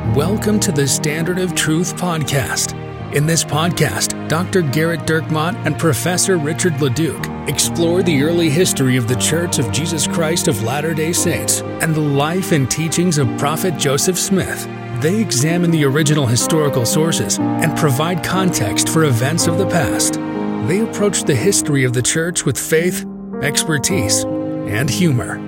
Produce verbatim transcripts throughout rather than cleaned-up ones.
Welcome to the Standard of Truth podcast. In this podcast, Doctor Garrett Dirkmaat and Professor Richard Leduc explore the early history of the Church of Jesus Christ of Latter-day Saints and the life and teachings of Prophet Joseph Smith. They examine the original historical sources and provide context for events of the past. They approach the history of the Church with faith, expertise, and humor.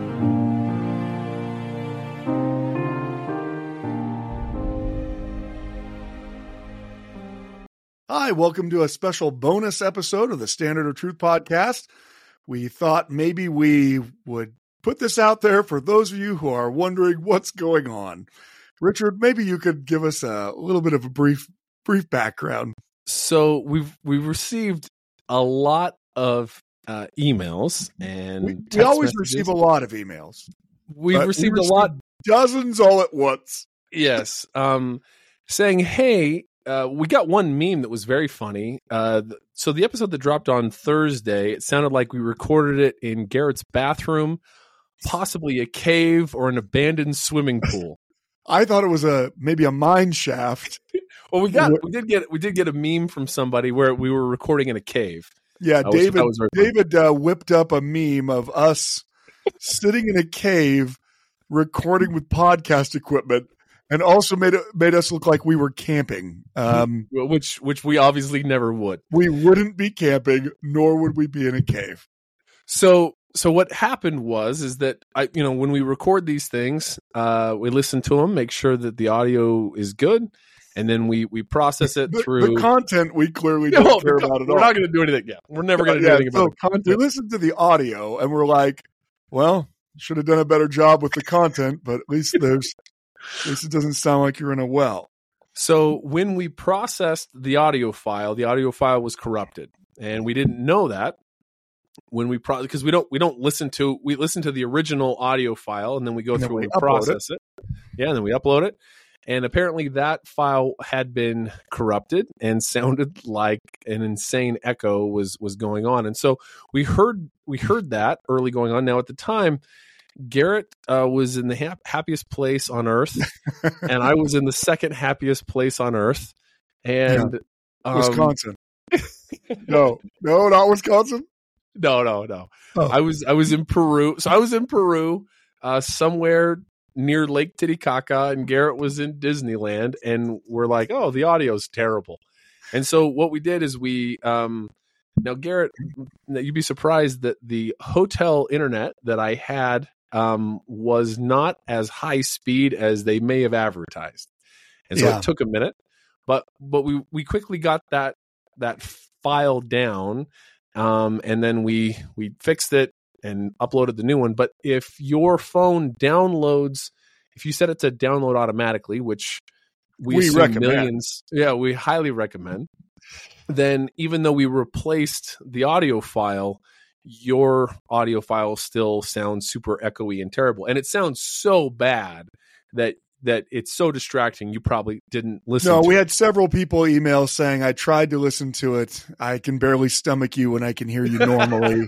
Hi, welcome to a special bonus episode of the Standard of Truth podcast. We thought maybe we would put this out there for those of you who are wondering what's going on. Richard, maybe you could give us a little bit of a brief brief background. So we've we've received a lot of uh, emails and we, text we always messages. receive a lot of emails. We've received, we received a lot, dozens all at once. yes, um, saying, "Hey, uh, we got one meme that was very funny." Uh, th- so the episode that dropped on Thursday, it sounded like we recorded it in Garrett's bathroom, possibly a cave or an abandoned swimming pool. I thought it was a maybe a mine shaft. Well, we got we did get we did get a meme from somebody where we were recording in a cave. Yeah, was, David was very David uh, whipped up a meme of us sitting in a cave recording with podcast equipment, and also made it made us look like we were camping. Um, which which we obviously never would. we wouldn't be camping, nor would we be in a cave. So so what happened was is that I you know when we record these things, uh, we listen to them, make sure that the audio is good. And then we, we process it The, through the content we clearly don't No, care the, about at we're all. not going to do anything. Yeah, we're never going to do Yeah, anything so about the We content. listened to the audio and we're like, well, should have done a better job with the content, but at least there's at least it doesn't sound like you're in a well. So when we processed the audio file, the audio file was corrupted, and we didn't know that when we pro because we don't we don't listen to we listen to the original audio file and then we go And then through we and we upload process it. it. Yeah, and then we upload it. And apparently that file had been corrupted and sounded like an insane echo was was going on. And so we heard we heard that early going on. Now at the time, Garrett uh, was in the hap- happiest place on earth, and I was in the second happiest place on earth. And Yeah. um, Wisconsin. no, no, not Wisconsin. no, no, no. Oh. I was I was in Peru. So I was in Peru, uh, somewhere near Lake Titicaca, and Garrett was in Disneyland, and we're like, oh, the audio's terrible. And so what we did is we um now Garrett, you'd be surprised that the hotel internet that I had um was not as high speed as they may have advertised. And so Yeah. it took a minute, but but we we quickly got that that file down, um and then we we fixed it and uploaded the new one. But if your phone downloads, if you set it to download automatically, which we, We assume recommend. millions, yeah, we highly recommend, then even though we replaced the audio file, your audio file still sounds super echoey and terrible. And it sounds so bad that that it's so distracting you probably didn't listen No, to we it. had several people email saying, I tried to listen to it. I can barely stomach you when I can hear you normally.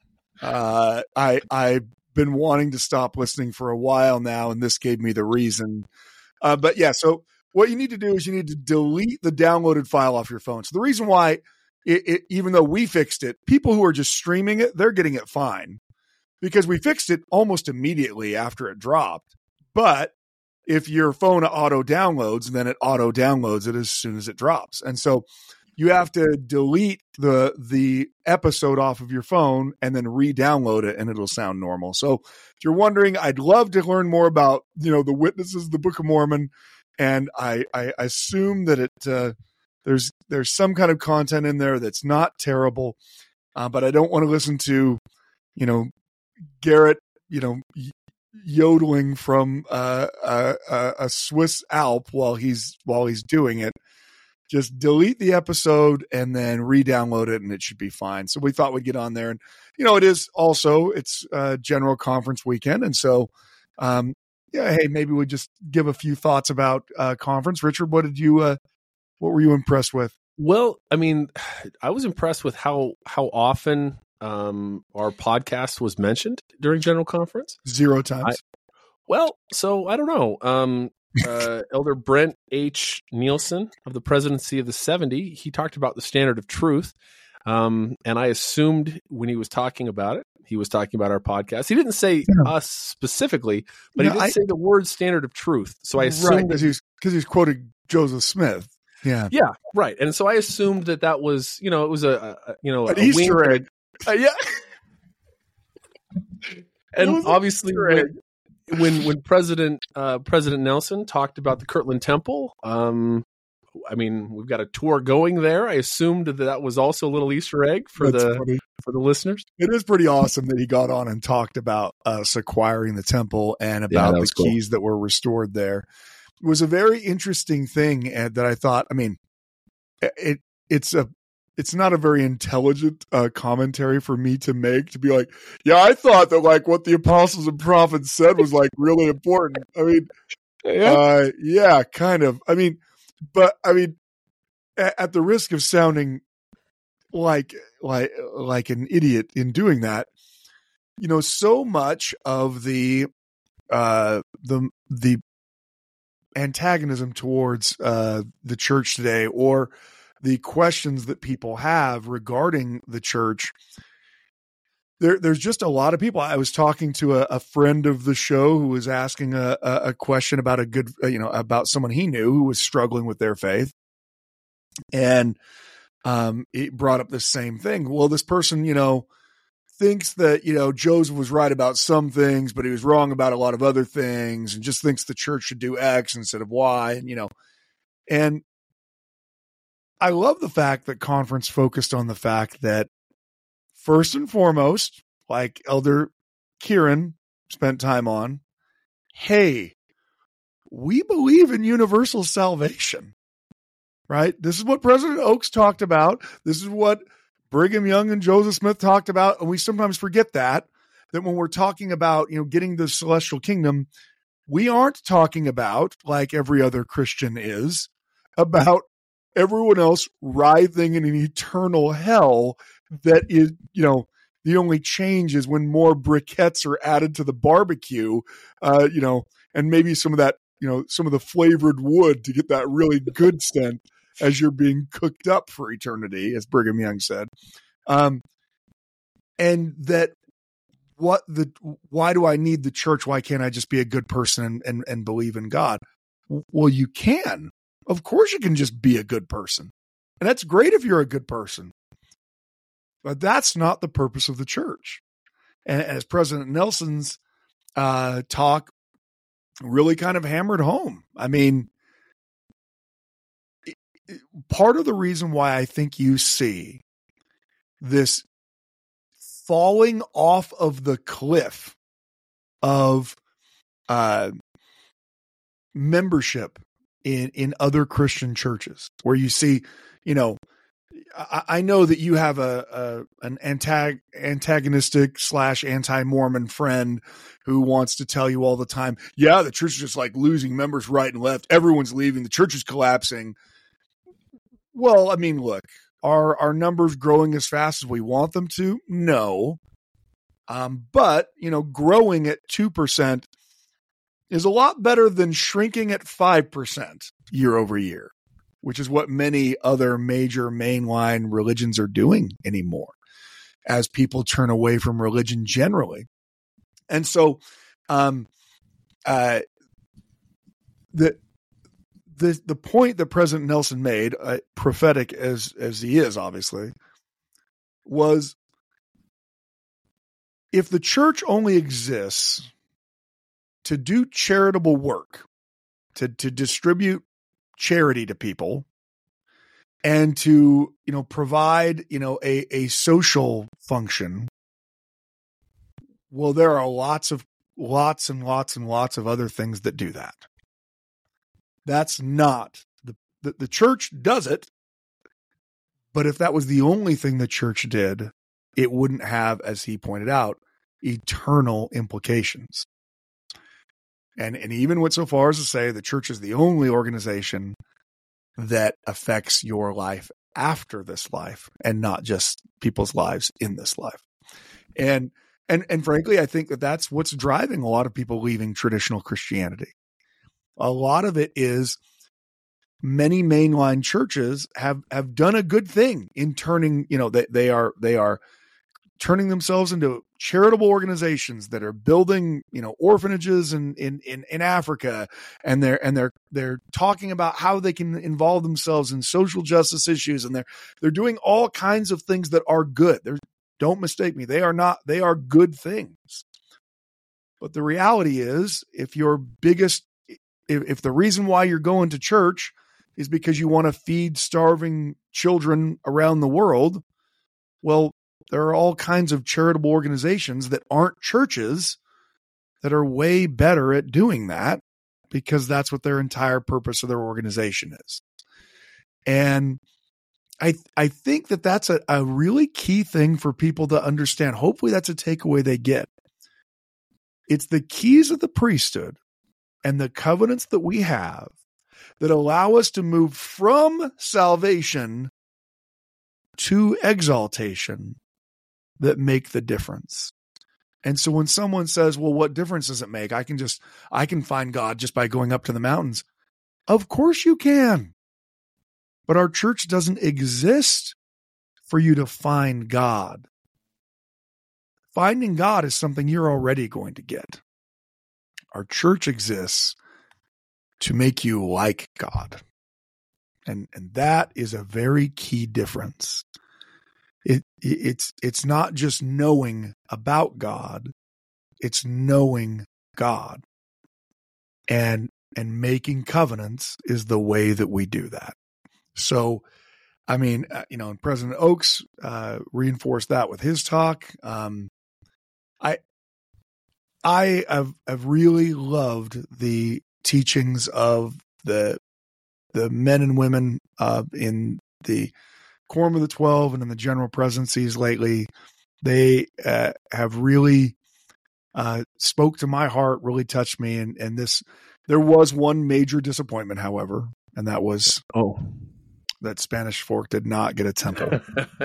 uh, I, I've been wanting to stop listening for a while now, and this gave me the reason. Uh, but yeah, so what you need to do is you need to delete the downloaded file off your phone. So the reason why, it, it, even though we fixed it, people who are just streaming it, they're getting it fine because we fixed it almost immediately after it dropped. But if your phone auto downloads, then it auto downloads it as soon as it drops. And so you have to delete the the episode off of your phone and then re-download it, and it'll sound normal. So if you're wondering, I'd love to learn more about, you know, the witnesses of the Book of Mormon, and I, I assume that it uh, there's there's some kind of content in there that's not terrible, uh, but I don't want to listen to, you know, Garrett, you know, yodeling from uh, a, a, a Swiss Alp while he's while he's doing it. Just delete the episode and then re-download it, and it should be fine. So we thought we'd get on there, and you know, it is also it's uh, General Conference weekend, and so um, yeah, hey, maybe we just give a few thoughts about uh, conference. Richard, what did you uh, what were you impressed with? Well, I mean, I was impressed with how how often um, our podcast was mentioned during General Conference. Zero times. I, well, so I don't know. Um, uh, Elder Brent H. Nielsen of the Presidency of the seventy. He talked about the standard of truth. Um, and I assumed when he was talking about it, he was talking about our podcast. He didn't say yeah. us specifically, but no, he did I, say the word standard of truth. So I assumed right, because he's, because he's quoted Joseph Smith. Yeah. Yeah. Right. And so I assumed that that was, you know, it was a, a you know, an a Easter egg. Uh, yeah. And obviously when, when, when President, uh, President Nelson talked about the Kirtland Temple, um, I mean, we've got a tour going there. I assumed that that was also a little Easter egg for That's the funny. for the listeners. It is pretty awesome that he got on and talked about us acquiring the temple and about yeah, the cool. keys that were restored there. It was a very interesting thing uh, that I thought. I mean, it it's a it's not a very intelligent uh, commentary for me to make, to be like, yeah, I thought that like what the apostles and prophets said was like really important. I mean, yeah, uh, yeah, kind of. I mean. But I mean, at the risk of sounding like like like an idiot in doing that, you know, so much of the uh, the the antagonism towards uh, the church today, or the questions that people have regarding the church, there there's just a lot of people. I was talking to a, a friend of the show who was asking a, a question about a good, you know, about someone he knew who was struggling with their faith. And um, it brought up the same thing. Well, this person, you know, thinks that, you know, Joseph was right about some things, but he was wrong about a lot of other things, and just thinks the church should do X instead of Y. And, you know, and I love the fact that Conference focused on the fact that, first and foremost, like Elder Kieran spent time on, hey, we believe in universal salvation, right? This is what President Oaks talked about. This is what Brigham Young and Joseph Smith talked about. And we sometimes forget that, that when we're talking about, you know, getting the celestial kingdom, we aren't talking about, like every other Christian is, about everyone else writhing in an eternal hell that is, you know, the only change is when more briquettes are added to the barbecue, uh, you know, and maybe some of that, you know, some of the flavored wood to get that really good scent as you're being cooked up for eternity, as Brigham Young said. Um, and that what the, why do I need the church? Why can't I just be a good person and, and, and believe in God? Well, you can. Of course you can just be a good person. And that's great if you're a good person. But that's not the purpose of the church. And as President Nelson's uh, talk really kind of hammered home, I mean, it, it, part of the reason why I think you see this falling off of the cliff of uh, membership in, in other Christian churches, where you see, you know, I know that you have a, a an antag, antagonistic slash anti-Mormon friend who wants to tell you all the time, yeah, the church is just like losing members right and left. Everyone's leaving. The church is collapsing. Well, I mean, look, are our numbers growing as fast as we want them to? No. Um, but, you know, growing at two percent is a lot better than shrinking at five percent year over year, which is what many other major mainline religions are doing anymore as people turn away from religion generally. And so um, uh, the, the, the point that President Nelson made, uh, prophetic as, as he is, obviously, was if the church only exists to do charitable work, to, to distribute charity to people, and to, you know, provide, you know, a, a social function, well, there are lots of lots and lots and lots of other things that do that. That's not the, the, the church does it. But if that was the only thing the church did, it wouldn't have, as he pointed out, eternal implications. And, and he even went so far as to say the church is the only organization that affects your life after this life and not just people's lives in this life. And, and, and frankly, I think that that's what's driving a lot of people leaving traditional Christianity. A lot of it is many mainline churches have, have done a good thing in turning, you know, they, they are, they are turning themselves into charitable organizations that are building, you know, orphanages in, in, in, in Africa. And they're, and they're, they're talking about how they can involve themselves in social justice issues. And they're, they're doing all kinds of things that are good. They're, don't mistake me. They are not, they are good things. But the reality is, if your biggest, if, if the reason why you're going to church is because you want to feed starving children around the world, well, there are all kinds of charitable organizations that aren't churches that are way better at doing that, because that's what their entire purpose of their organization is. And I I think that that's a, a really key thing for people to understand. Hopefully that's a takeaway they get. It's the keys of the priesthood and the covenants that we have that allow us to move from salvation to exaltation that make the difference. And so when someone says, well, what difference does it make? I can just, I can find God just by going up to the mountains. Of course you can. But our church doesn't exist for you to find God. Finding God is something you're already going to get. Our church exists to make you like God. And, and that is a very key difference. It, it's, it's not just knowing about God, it's knowing God. And, and making covenants is the way that we do that. So, I mean, uh, you know, and President Oaks uh, reinforced that with his talk. Um, I, I have, have really loved the teachings of the, the men and women uh, in the Quorum of the Twelve and in the general presidencies lately. They uh, have really uh, spoke to my heart, really touched me. And, and this, there was one major disappointment, however, and that was, oh, that Spanish Fork did not get a temple.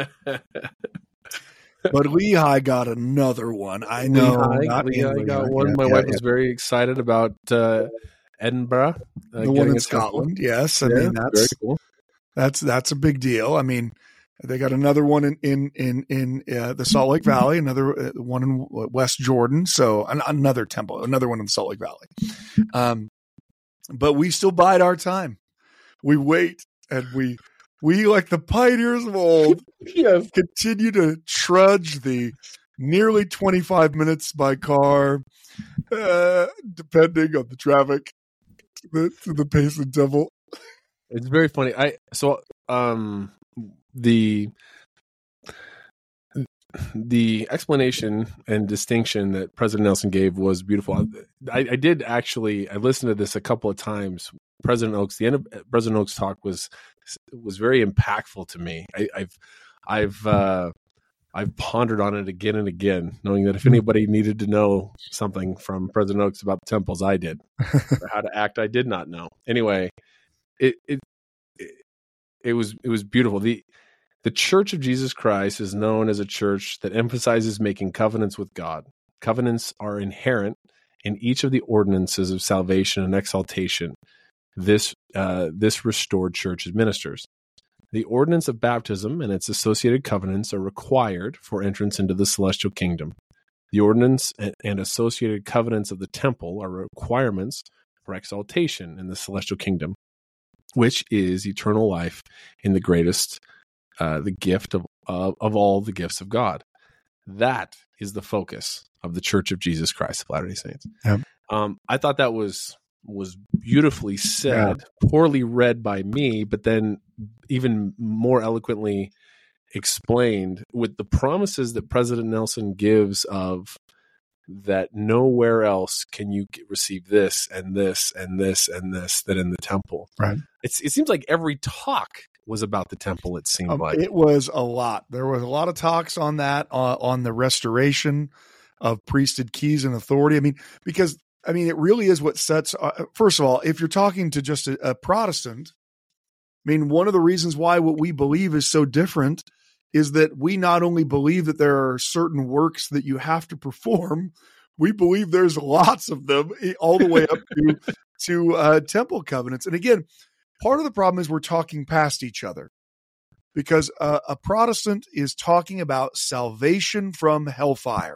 But Lehigh got another one. I know. Lehigh, not Lehigh Lehigh. got one. Yeah, My yeah, wife yeah. was very excited about uh, Edinburgh. Uh, The one in Scotland. Yes. I yeah, mean, very that's, cool. that's, that's a big deal. I mean, they got another one in, in, in, in uh, the Salt Lake Valley, another uh, one in West Jordan. So an, another temple, another one in Salt Lake Valley. Um, but we still bide our time. We wait and we, we like the pioneers of old, Yes. continue to trudge the nearly twenty-five minutes by car, uh, depending on the traffic, the, to the Payson Temple. It's very funny. I so um the the explanation and distinction that President Nelson gave was beautiful. I, I did actually I listened to this a couple of times. President Oaks, the end of President Oaks' talk was was very impactful to me. I, I've I've uh, I've pondered on it again and again, knowing that if anybody needed to know something from President Oaks about the temples, I did. Or how to act, I did not know. Anyway, it it it, it was it was beautiful. The The Church of Jesus Christ is known as a church that emphasizes making covenants with God. Covenants are inherent in each of the ordinances of salvation and exaltation this uh, this restored church administers. The ordinance of baptism and its associated covenants are required for entrance into the celestial kingdom. The ordinance and associated covenants of the temple are requirements for exaltation in the celestial kingdom, which is eternal life in the greatest Uh, the gift of, of of all the gifts of God. That is the focus of the Church of Jesus Christ of Latter-day Saints. Yep. Um, I thought that was was beautifully said, yeah. Poorly read by me, but then even more eloquently explained with the promises that President Nelson gives of that nowhere else can you get, receive this and this and this and this than in the temple. Right. It's, it seems like every talk was about the temple. It seemed um, like it was a lot. There was a lot of talks on that, uh, on the restoration of priesthood keys and authority. I mean, because I mean, it really is what sets, uh, first of all, if you're talking to just a, a Protestant, I mean, one of the reasons why what we believe is so different is that we not only believe that there are certain works that you have to perform we believe there's lots of them, all the way up to, to uh, temple covenants. And again, part of the problem is we're talking past each other, because uh, a Protestant is talking about salvation from hellfire.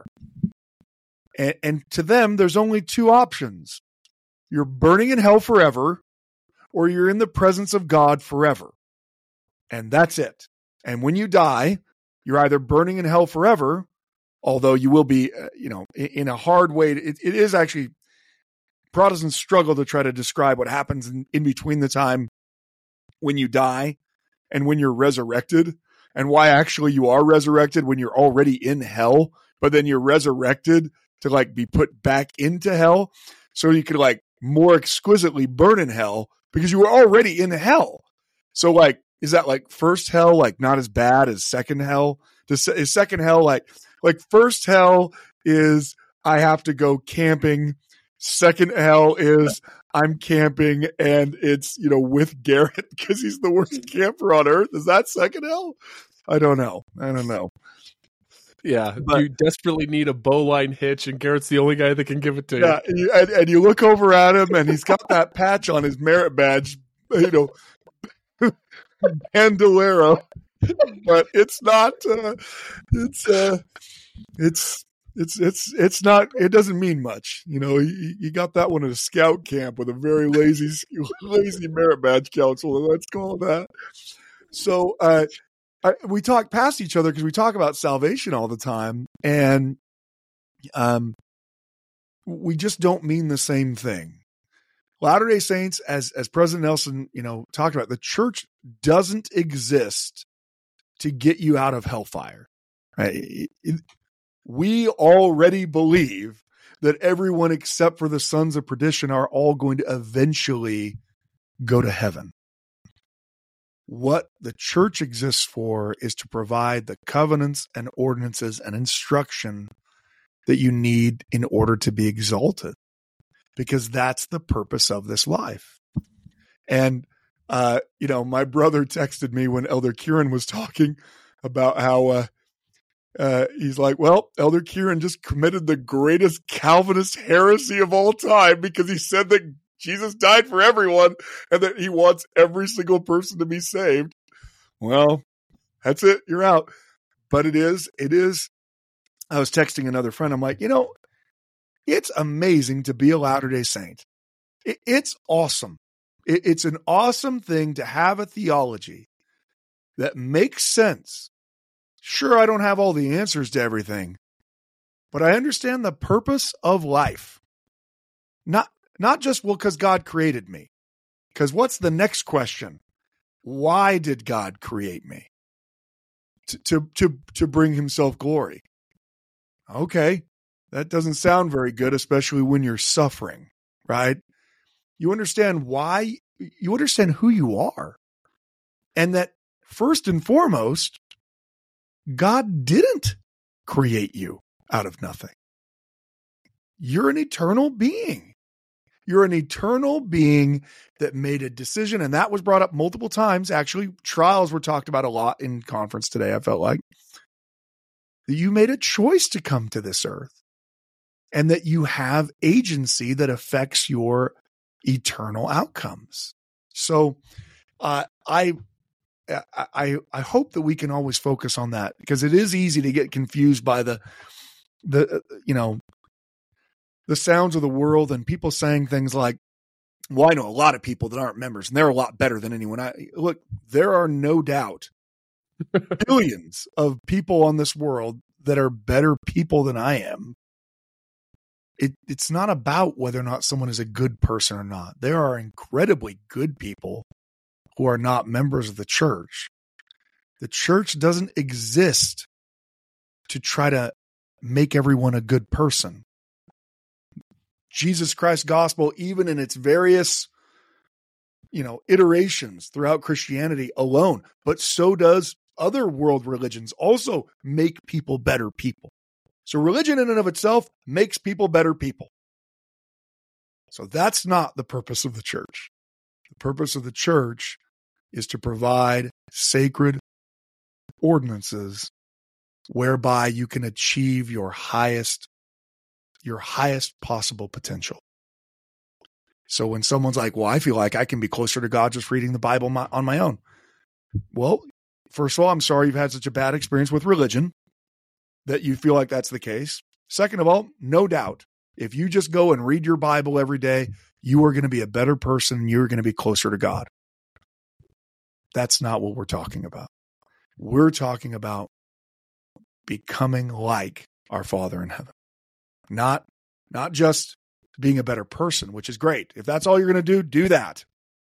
And, and to them, there's only two options. You're burning in hell forever, or you're in the presence of God forever. And that's it. And when you die, you're either burning in hell forever, although you will be, uh, you know, in, in a hard way. It, it is actually, Protestants struggle to try to describe what happens in, in between the time when you die and when you're resurrected, and why actually you are resurrected when you're already in hell, but then you're resurrected to like be put back into hell so you could like more exquisitely burn in hell because you were already in hell. So like, is that like first hell, like not as bad as second hell? Does, is second hell like, like first hell is I have to go camping. Second hell is I'm camping and it's, you know, with Garrett because he's the worst camper on earth. Is that second hell? I don't know. I don't know. Yeah, but, you desperately need a bowline hitch, and Garrett's the only guy that can give it to yeah, you. And, and you look over at him, and he's got that patch on his merit badge, you know, bandolero. But it's not. Uh, it's. Uh, it's. It's. It's. It's not. It doesn't mean much, you know. You, you got that one at a scout camp with a very lazy, lazy merit badge counselor. Let's call that. So. Uh, I, we talk past each other because we talk about salvation all the time, and um, we just don't mean the same thing. Latter-day Saints, as as President Nelson, you know, talked about, the church doesn't exist to get you out of hellfire. Right? It, it, we already believe that everyone except for the sons of perdition are all going to eventually go to heaven. What the church exists for is to provide the covenants and ordinances and instruction that you need in order to be exalted, because that's the purpose of this life. And, uh, you know, my brother texted me when Elder Kieran was talking about how uh, uh, he's like, well, Elder Kieran just committed the greatest Calvinist heresy of all time because he said that Jesus died for everyone and that he wants every single person to be saved. Well, that's it. You're out. But it is, it is. I was texting another friend. I'm like, you know, it's amazing to be a Latter-day Saint. It, it's awesome. It, it's an awesome thing to have a theology that makes sense. Sure, I don't have all the answers to everything, but I understand the purpose of life. Not Not just, well, because God created me. Because what's the next question? Why did God create me? To, to, to, to bring himself glory. Okay, that doesn't sound very good, especially when you're suffering, right? You understand why, you understand who you are. And that first and foremost, God didn't create you out of nothing. You're an eternal being. You're an eternal being that made a decision, and that was brought up multiple times. Actually, trials were talked about a lot in conference today, I felt like. That you made a choice to come to this earth, and that you have agency that affects your eternal outcomes. So uh, I, I, I hope that we can always focus on that, because it is easy to get confused by the, the you know, the sounds of the world and people saying things like, well, I know a lot of people that aren't members and they're a lot better than anyone. I look, there are no doubt billions of people on this world that are better people than I am. It, it's not about whether or not someone is a good person or not. There are incredibly good people who are not members of the church. The church doesn't exist to try to make everyone a good person. Jesus Christ's gospel, even in its various, you know, iterations throughout Christianity alone, but so does other world religions, also make people better people. So religion in and of itself makes people better people. So that's not the purpose of the church. The purpose of the church is to provide sacred ordinances whereby you can achieve your highest your highest possible potential. So when someone's like, well, I feel like I can be closer to God just reading the Bible my, on my own. Well, first of all, I'm sorry you've had such a bad experience with religion that you feel like that's the case. Second of all, no doubt, if you just go and read your Bible every day, you are going to be a better person and you're going to be closer to God. That's not what we're talking about. We're talking about becoming like our Father in heaven. Not, not just being a better person, which is great. If that's all you're going to do, do that.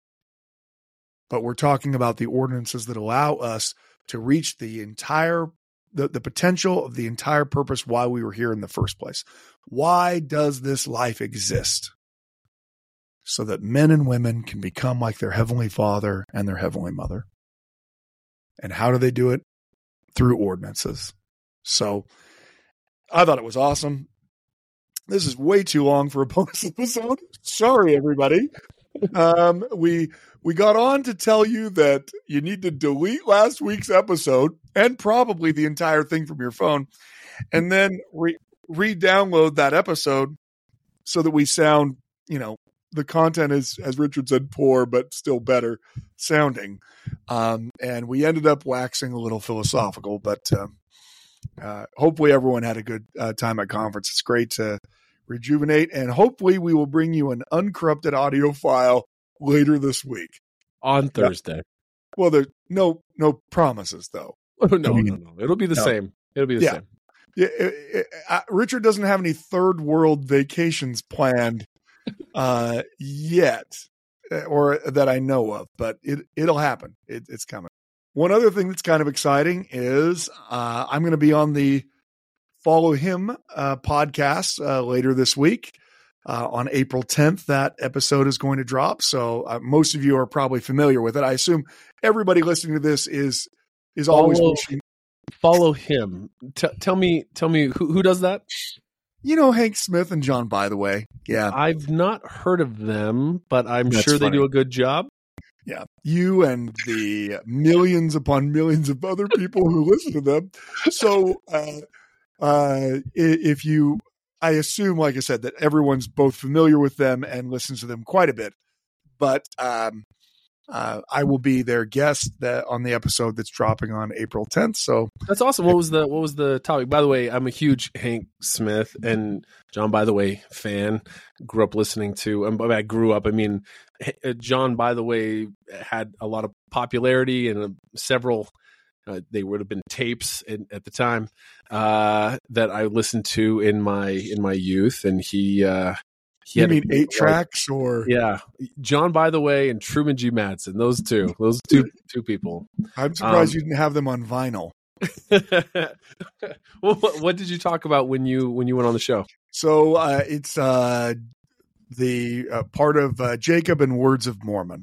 But we're talking about the ordinances that allow us to reach the entire, the, the potential of the entire purpose why we were here in the first place. Why does this life exist? So that men and women can become like their Heavenly Father and their Heavenly Mother. And how do they do it? Through ordinances. So I thought it was awesome. This is way too long for a bonus episode. Sorry, everybody. Um, we we got on to tell you that you need to delete last week's episode and probably the entire thing from your phone, and then re- re-download that episode so that we sound, you know, the content is, as Richard said, poor but still better sounding. Um, and we ended up waxing a little philosophical, but uh, uh, hopefully everyone had a good uh, time at conference. It's great to rejuvenate, and hopefully we will bring you an uncorrupted audio file later this week on Thursday. Yeah. Well, there's no no promises though. Oh, no, I mean, no, no. It'll be the no. same. It'll be the yeah. same. Yeah, it, it, uh, Richard doesn't have any third world vacations planned uh, yet, or that I know of, but it it'll happen. It, it's coming. One other thing that's kind of exciting is uh, I'm going to be on the Follow Him uh, podcast uh, later this week uh, on April tenth. That episode is going to drop. So uh, most of you are probably familiar with it. I assume everybody listening to this is is always follow, wishing. Follow Him. T- tell me, tell me who, who does that? You know, Hank Smith and John, by the way. Yeah. I've not heard of them, but I'm That's sure funny. they do a good job. Yeah. You and the millions upon millions of other people who listen to them. So, uh, uh, if you, I assume, like I said, that everyone's both familiar with them and listens to them quite a bit, but, um, uh, I will be their guest that on the episode that's dropping on April tenth. So that's awesome. What was the, what was the topic? By the way, I'm a huge Hank Smith and John, by the way, fan. Grew up listening to, um, I grew up, I mean, John, by the way, had a lot of popularity and uh, several, uh, they would have been tapes in, at the time, uh, that I listened to in my, in my youth. And he, uh, He you had mean a, eight tracks or yeah, John, by the way, and Truman G. Madsen, those two, those two, two people. I'm surprised um, you didn't have them on vinyl. Well, what, what did you talk about when you when you went on the show? So uh, it's uh, the uh, part of uh, Jacob and Words of Mormon.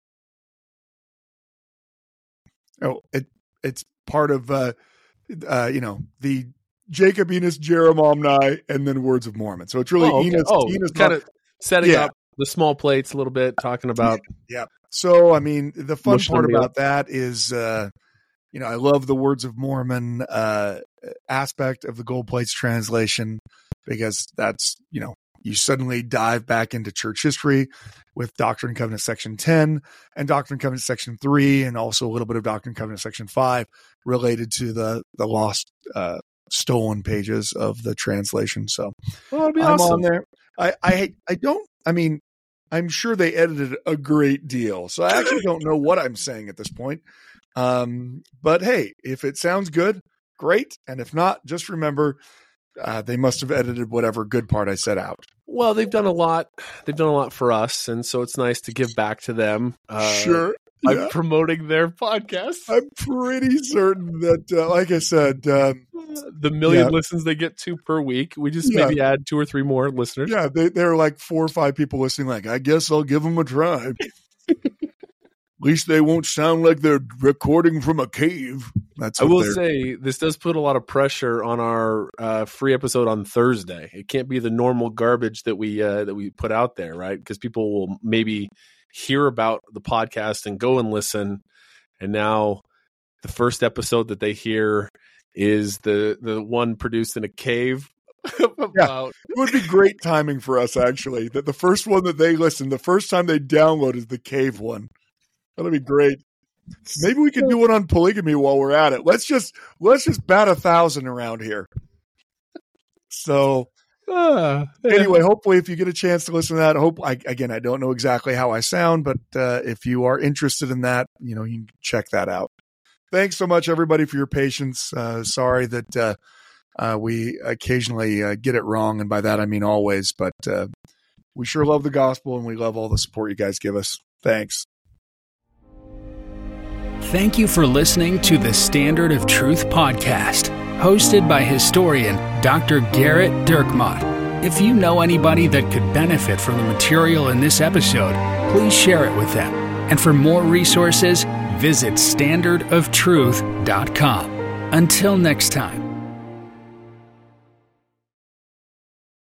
Oh, it it's part of uh, uh, you know the Jacob, Enos, Jeremiah, and then Words of Mormon. So it's really oh, okay. Enos, oh, Enos kind of setting yeah. up the small plates a little bit, talking about. Yeah. So, I mean, the fun Mush part them about that is, uh, you know, I love the Words of Mormon uh, aspect of the Gold Plates translation because that's, you know, you suddenly dive back into church history with Doctrine and Covenants section ten and Doctrine and Covenants section three, and also a little bit of Doctrine and Covenants section five related to the, the lost, uh, stolen pages of the translation. So well, be I'm awesome. on there. I, I, I don't, I mean, I'm sure they edited a great deal. So I actually don't know what I'm saying at this point. Um, but hey, if it sounds good, great. And if not, just remember, uh, they must have edited whatever good part I set out. Well, they've done a lot. They've done a lot for us. And so it's nice to give back to them. Uh, Sure. I'm Yeah. promoting their podcast. I'm pretty certain that, uh, like I said, um, the million yeah. listens they get to per week. We just Yeah. maybe add two or three more listeners. yeah, they, they're like four or five people listening. Like, I guess I'll give them a try. At least they won't sound like they're recording from a cave. That's I what will they're- say this does put a lot of pressure on our uh, free episode on Thursday. It can't be the normal garbage that we uh, that we put out there, right? Because people will maybe hear about the podcast and go and listen, and now the first episode that they hear is the the one produced in a cave about. It would be great timing for us, actually, that the first one that they listen, the first time they download is the cave one. That'll be great. Maybe we could do one on polygamy while we're at it. Let's just let's just bat a thousand around here. So Uh, yeah. anyway, hopefully if you get a chance to listen to that, hope I, again, I don't know exactly how I sound, but uh, if you are interested in that, you know, you can check that out. Thanks so much, everybody, for your patience. Uh, sorry that uh, uh, we occasionally uh, get it wrong, and by that I mean always, but uh, we sure love the gospel, and we love all the support you guys give us. Thanks. Thank you for listening to the Standard of Truth podcast, hosted by historian Doctor Gerrit Dirkmaat. If you know anybody that could benefit from the material in this episode, please share it with them. And for more resources, visit standard of truth dot com. Until next time.